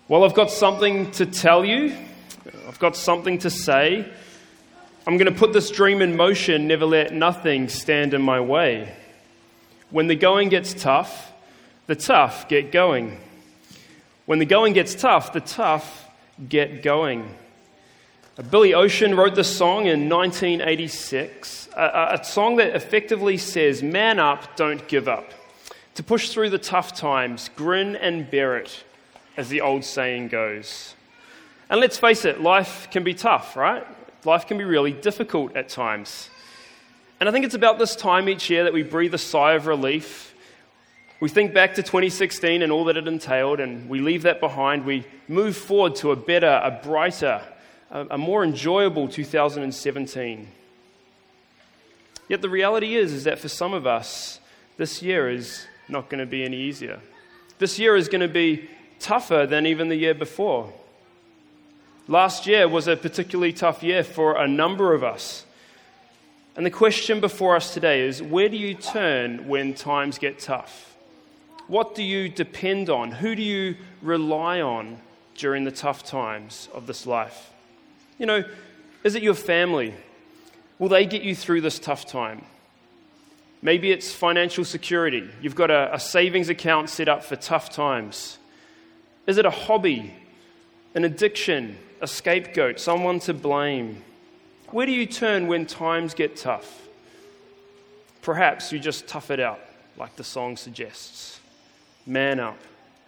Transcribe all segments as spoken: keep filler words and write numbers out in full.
Well, I've got something to tell you. I've got something to say. I'm going to put this dream in motion, never let nothing stand in my way. When the going gets tough, the tough get going. When the going gets tough, the tough get going. Billy Ocean wrote this song in nineteen eighty-six, a, a song that effectively says, man up, don't give up. To push through the tough times, grin and bear it, as the old saying goes. And let's face it, life can be tough, right? Life can be really difficult at times. And I think it's about this time each year that we breathe a sigh of relief. We think back to twenty sixteen and all that it entailed, and we leave that behind. We move forward to a better, a brighter, a, a more enjoyable two thousand seventeen. Yet the reality is, is that for some of us, this year is not going to be any easier. This year is going to be tougher than even the year before. Last year was a particularly tough year for a number of us. And the question before us today is, where do you turn when times get tough? What do you depend on? Who do you rely on during the tough times of this life? You know, is it your family? Will they get you through this tough time? Maybe it's financial security. You've got a, a savings account set up for tough times. Is it a hobby, an addiction, a scapegoat, someone to blame? Where do you turn when times get tough? Perhaps you just tough it out, like the song suggests. Man up.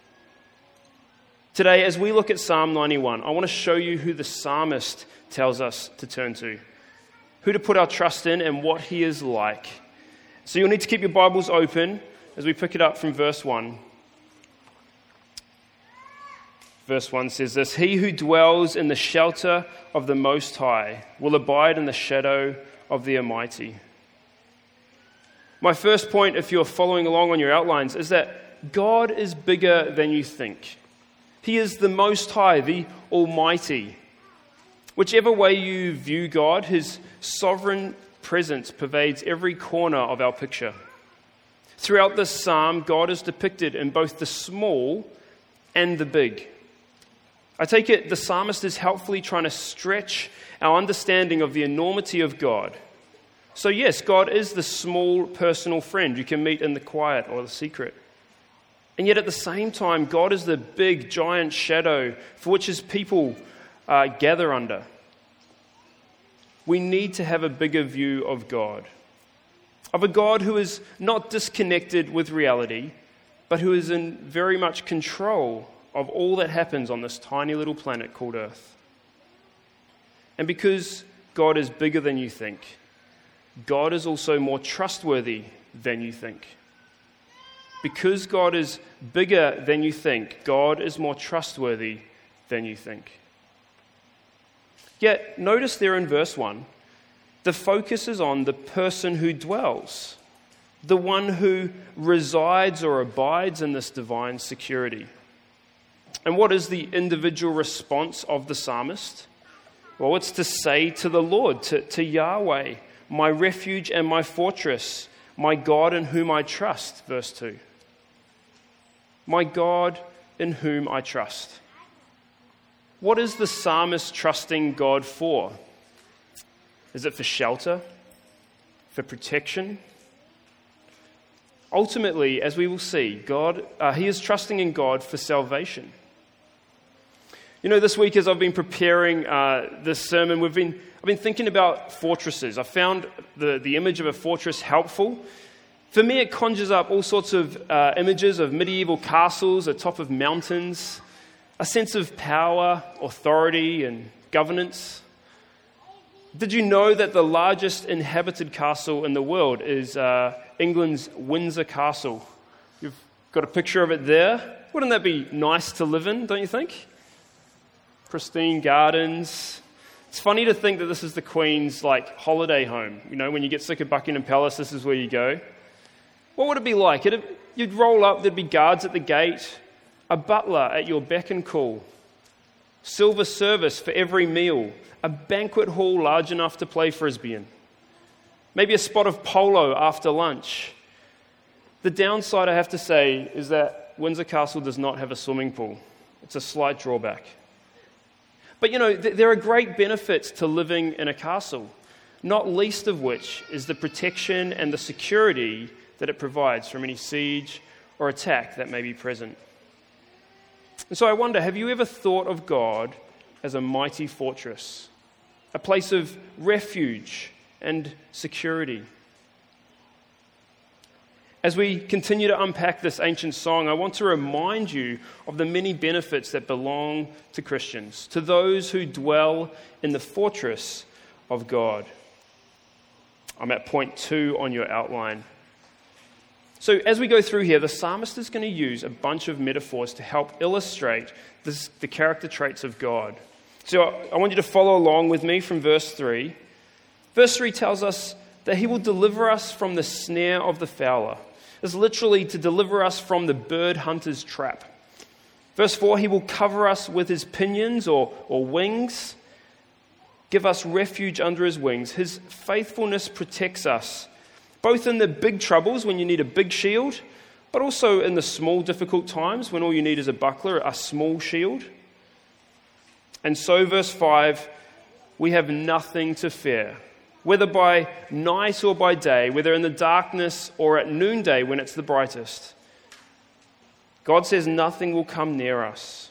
Today, as we look at Psalm ninety-one, I want to show you who the psalmist tells us to turn to, who to put our trust in and what he is like. So you'll need to keep your Bibles open as we pick it up from verse one. Verse one says this, "He who dwells in the shelter of the Most High will abide in the shadow of the Almighty." My first point, if you're following along on your outlines, is that God is bigger than you think. He is the Most High, the Almighty. Whichever way you view God, his sovereign presence pervades every corner of our picture. Throughout this psalm, God is depicted in both the small and the big. I take it the psalmist is helpfully trying to stretch our understanding of the enormity of God. So yes, God is the small personal friend you can meet in the quiet or the secret. And yet at the same time, God is the big, giant shadow for which his people uh, gather under. We need to have a bigger view of God, of a God who is not disconnected with reality, but who is in very much control of all that happens on this tiny little planet called Earth. And because God is bigger than you think, God is also more trustworthy than you think. Because God is bigger than you think, God is more trustworthy than you think. Yet, notice there in verse one, the focus is on the person who dwells, the one who resides or abides in this divine security. And what is the individual response of the psalmist? Well, it's to say to the Lord, to, to Yahweh, my refuge and my fortress, my God in whom I trust, verse two. My God in whom I trust. What is the psalmist trusting God for? Is it for shelter? For protection? Ultimately, as we will see, God, uh, he is trusting in God for salvation. You know, this week as I've been preparing uh, this sermon, we've been I've been thinking about fortresses. I found the, the image of a fortress helpful. For me, it conjures up all sorts of uh, images of medieval castles atop of mountains, a sense of power, authority, and governance. Did you know that the largest inhabited castle in the world is uh, England's Windsor Castle? You've got a picture of it there. Wouldn't that be nice to live in, don't you think? Pristine gardens. It's funny to think that this is the Queen's like holiday home. You know, when you get sick of Buckingham Palace, this is where you go. What would it be like? It'd, you'd roll up, there'd be guards at the gate, a butler at your beck and call, silver service for every meal, a banquet hall large enough to play frisbee in, maybe a spot of polo after lunch. The downside, I have to say, is that Windsor Castle does not have a swimming pool. It's a slight drawback. But you know, th- there are great benefits to living in a castle, not least of which is the protection and the security that it provides from any siege or attack that may be present. And so I wonder, have you ever thought of God as a mighty fortress, a place of refuge and security? As we continue to unpack this ancient song, I want to remind you of the many benefits that belong to Christians, to those who dwell in the fortress of God. I'm at point two on your outline. So as we go through here, the psalmist is going to use a bunch of metaphors to help illustrate this, the character traits of God. So I want you to follow along with me from verse three. Verse three tells us that he will deliver us from the snare of the fowler. It's literally to deliver us from the bird hunter's trap. Verse four, he will cover us with his pinions or, or wings, give us refuge under his wings. His faithfulness protects us, both in the big troubles when you need a big shield, but also in the small difficult times when all you need is a buckler, a small shield. And so, verse five, we have nothing to fear, whether by night or by day, whether in the darkness or at noonday when it's the brightest. God says nothing will come near us.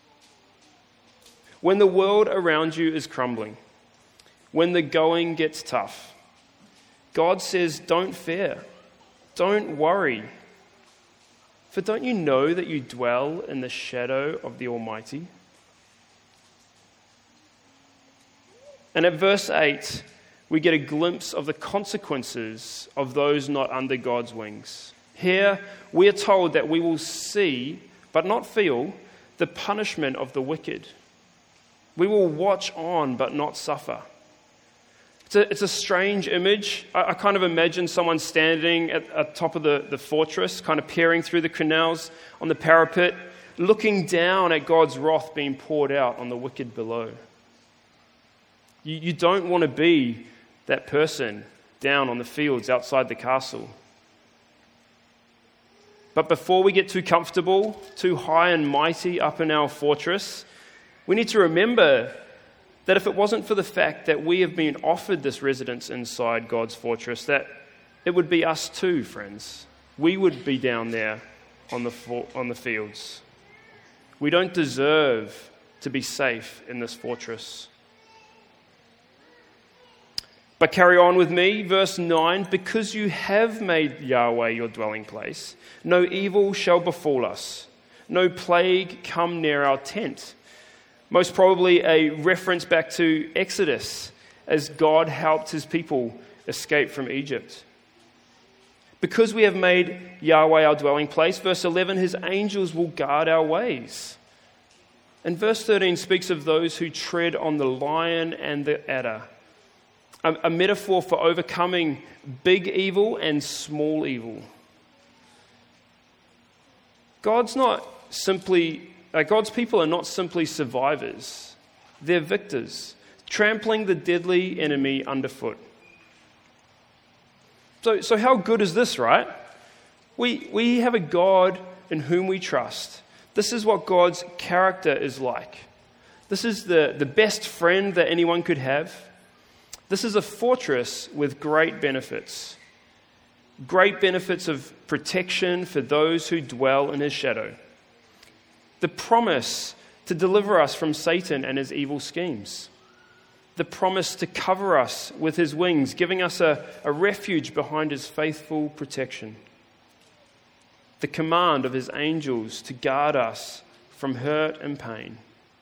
When the world around you is crumbling, when the going gets tough, God says, don't fear, don't worry. For don't you know that you dwell in the shadow of the Almighty? And at verse eight, we get a glimpse of the consequences of those not under God's wings. Here, we are told that we will see, but not feel, the punishment of the wicked. We will watch on, but not suffer. It's a, it's a strange image. I, I kind of imagine someone standing at the top of the, the fortress, kind of peering through the canals on the parapet, looking down at God's wrath being poured out on the wicked below. You, you don't want to be that person down on the fields outside the castle. But before we get too comfortable, too high and mighty up in our fortress, we need to remember that if it wasn't for the fact that we have been offered this residence inside God's fortress, that it would be us too, friends. We would be down there on the for- on the fields. We don't deserve to be safe in this fortress. But carry on with me, verse nine, because you have made Yahweh your dwelling place, no evil shall befall us, no plague come near our tent. Most probably a reference back to Exodus, as God helped his people escape from Egypt. Because we have made Yahweh our dwelling place, verse eleven, his angels will guard our ways. And verse thirteen speaks of those who tread on the lion and the adder, a, a metaphor for overcoming big evil and small evil. God's not simply Uh, God's people are not simply survivors, they're victors, trampling the deadly enemy underfoot. So, so how good is this, right? We, we have a God in whom we trust. This is what God's character is like. This is the, the best friend that anyone could have. This is a fortress with great benefits. Great benefits of protection for those who dwell in his shadow. The promise to deliver us from Satan and his evil schemes. The promise to cover us with his wings, giving us a, a refuge behind his faithful protection. The command of his angels to guard us from hurt and pain.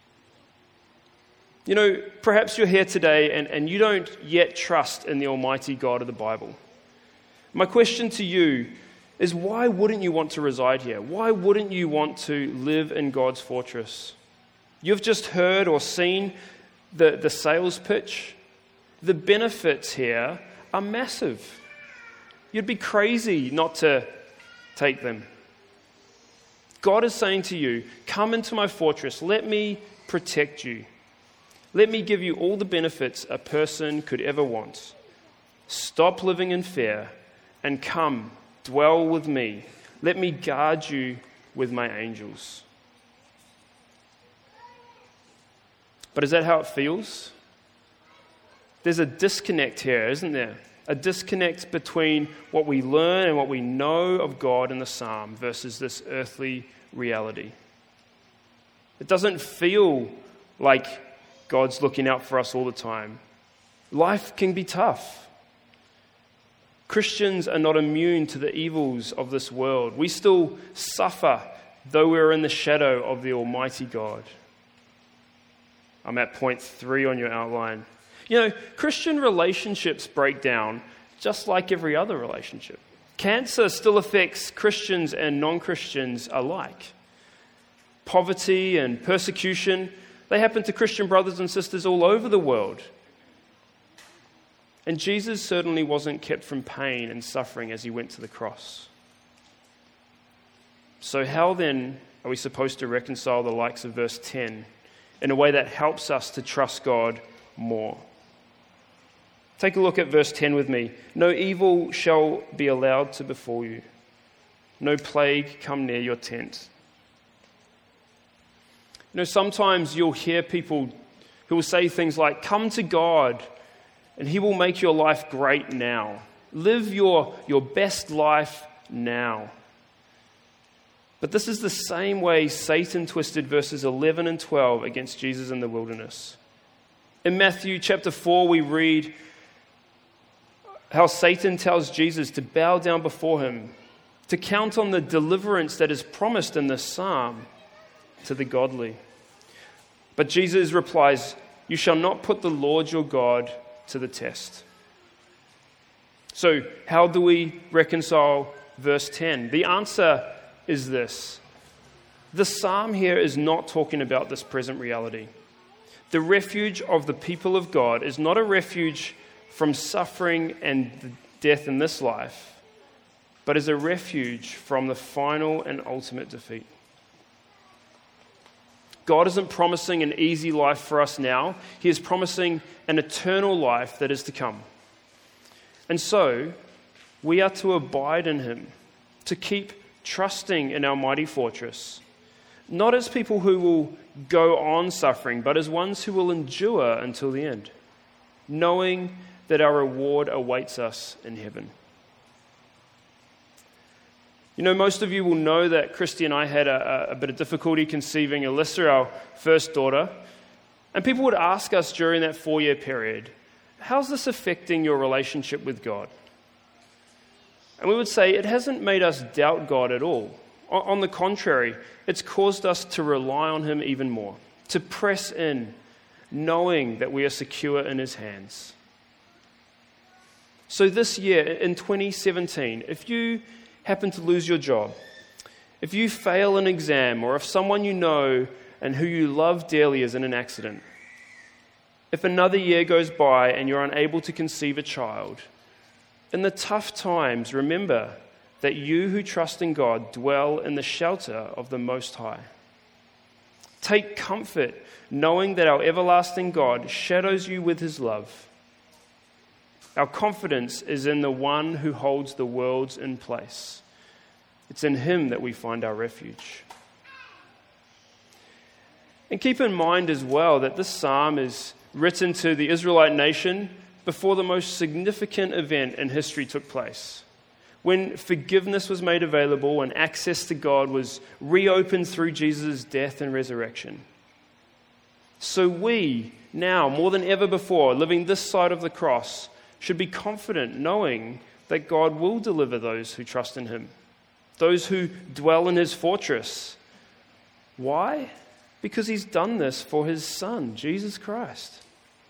You know, perhaps you're here today and, and you don't yet trust in the Almighty God of the Bible. My question to you is, why wouldn't you want to reside here? Why wouldn't you want to live in God's fortress? You've just heard or seen the, the sales pitch. The benefits here are massive. You'd be crazy not to take them. God is saying to you, come into my fortress. Let me protect you. Let me give you all the benefits a person could ever want. Stop living in fear and come. Dwell with me. Let me guard you with my angels. But is that how it feels? There's a disconnect here, isn't there? A disconnect between what we learn and what we know of God in the psalm versus this earthly reality. It doesn't feel like God's looking out for us all the time. Life can be tough. Christians are not immune to the evils of this world. We still suffer, though we're in the shadow of the Almighty God. I'm at point three on your outline. You know, Christian relationships break down just like every other relationship. Cancer still affects Christians and non-Christians alike. Poverty and persecution, they happen to Christian brothers and sisters all over the world. And Jesus certainly wasn't kept from pain and suffering as he went to the cross. So how then are we supposed to reconcile the likes of verse ten in a way that helps us to trust God more? Take a look at verse ten with me. No evil shall be allowed to befall you. No plague come near your tent. You know, sometimes you'll hear people who will say things like, come to God and he will make your life great now. Live your, your best life now. But this is the same way Satan twisted verses eleven and twelve against Jesus in the wilderness. In Matthew chapter four, we read how Satan tells Jesus to bow down before him, to count on the deliverance that is promised in this psalm to the godly. But Jesus replies, you shall not put the Lord your God to the test. So how do we reconcile verse ten? The answer is this. The psalm here is not talking about this present reality. The refuge of the people of God is not a refuge from suffering and death in this life, but is a refuge from the final and ultimate defeat. God isn't promising an easy life for us now. He is promising an eternal life that is to come. And so, we are to abide in him, to keep trusting in our mighty fortress, not as people who will go on suffering, but as ones who will endure until the end, knowing that our reward awaits us in heaven. You know, most of you will know that Christy and I had a, a bit of difficulty conceiving Alyssa, our first daughter. And people would ask us during that four-year period, how's this affecting your relationship with God? And we would say, it hasn't made us doubt God at all. On the contrary, it's caused us to rely on him even more, to press in, knowing that we are secure in his hands. So this year, in twenty seventeen, if you happen to lose your job, if you fail an exam, or if someone you know and who you love dearly is in an accident, if another year goes by and you're unable to conceive a child, in the tough times, remember that you who trust in God dwell in the shelter of the Most High. Take comfort knowing that our everlasting God shadows you with his love. Our confidence is in the one who holds the worlds in place. It's in him that we find our refuge. And keep in mind as well that this psalm is written to the Israelite nation before the most significant event in history took place, when forgiveness was made available and access to God was reopened through Jesus' death and resurrection. So we, now more than ever before, living this side of the cross, should be confident knowing that God will deliver those who trust in him, those who dwell in his fortress. Why? Because he's done this for his Son, Jesus Christ.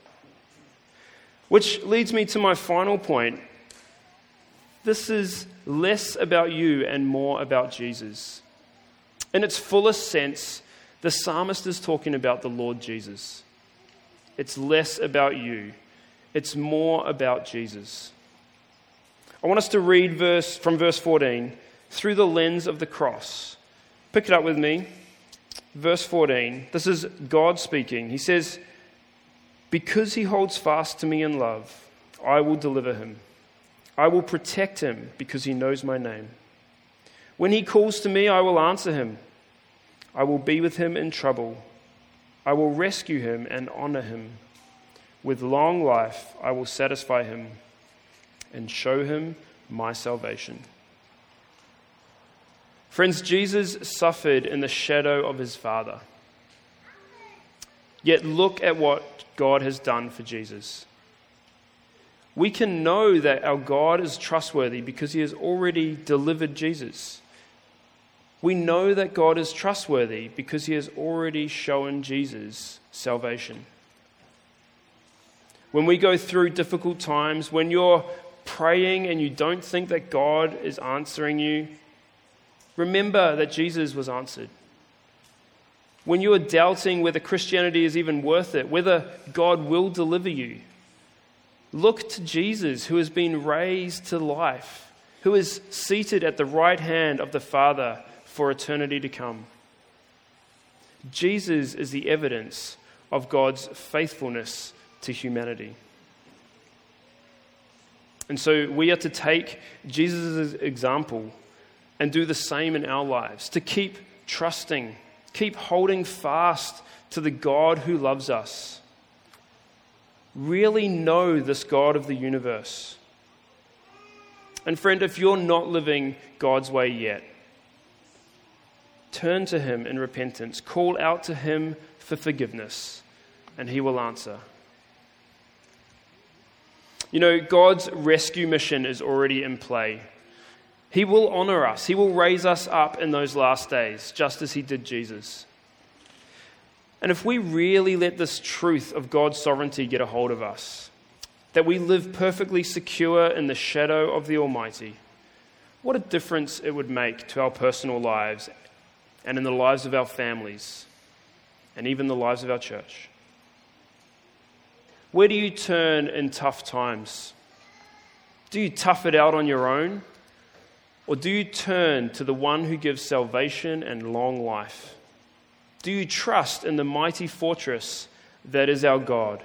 Which leads me to my final point. This is less about you and more about Jesus. In its fullest sense, the psalmist is talking about the Lord Jesus. It's less about you. It's more about Jesus. I want us to read verse from verse fourteen through the lens of the cross. Pick it up with me. Verse fourteen. This is God speaking. He says, because he holds fast to me in love, I will deliver him. I will protect him because he knows my name. When he calls to me, I will answer him. I will be with him in trouble. I will rescue him and honor him. With long life I will satisfy him and show him my salvation." Friends, Jesus suffered in the shadow of his Father. Yet look at what God has done for Jesus. We can know that our God is trustworthy because he has already delivered Jesus. We know that God is trustworthy because he has already shown Jesus salvation. When we go through difficult times, when you're praying and you don't think that God is answering you, remember that Jesus was answered. When you are doubting whether Christianity is even worth it, whether God will deliver you, look to Jesus, who has been raised to life, who is seated at the right hand of the Father for eternity to come. Jesus is the evidence of God's faithfulness to humanity. And so we are to take Jesus' example and do the same in our lives, to keep trusting, keep holding fast to the God who loves us. Really know this God of the universe. And friend, if you're not living God's way yet, turn to him in repentance, call out to him for forgiveness, and he will answer. You know, God's rescue mission is already in play. He will honor us. He will raise us up in those last days, just as he did Jesus. And if we really let this truth of God's sovereignty get a hold of us, that we live perfectly secure in the shadow of the Almighty, what a difference it would make to our personal lives and in the lives of our families and even the lives of our church. Where do you turn in tough times? Do you tough it out on your own? Or do you turn to the one who gives salvation and long life? Do you trust in the mighty fortress that is our God?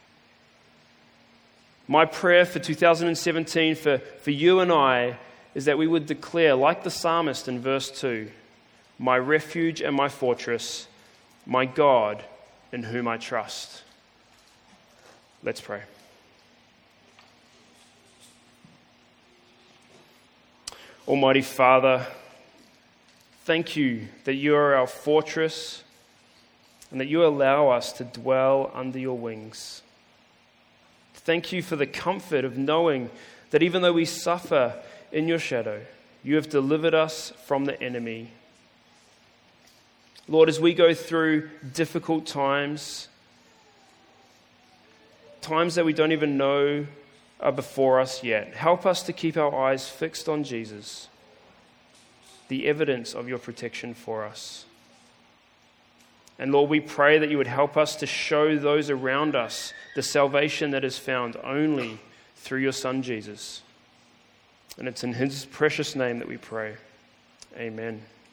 My prayer for two thousand seventeen for, for you and I is that we would declare, like the psalmist in verse two, "My refuge and my fortress, my God in whom I trust." Let's pray. Almighty Father, thank you that you are our fortress and that you allow us to dwell under your wings. Thank you for the comfort of knowing that even though we suffer in your shadow, you have delivered us from the enemy. Lord, as we go through difficult times, times that we don't even know are before us yet, help us to keep our eyes fixed on Jesus, the evidence of your protection for us. And Lord, we pray that you would help us to show those around us the salvation that is found only through your Son, Jesus. And it's in his precious name that we pray. Amen.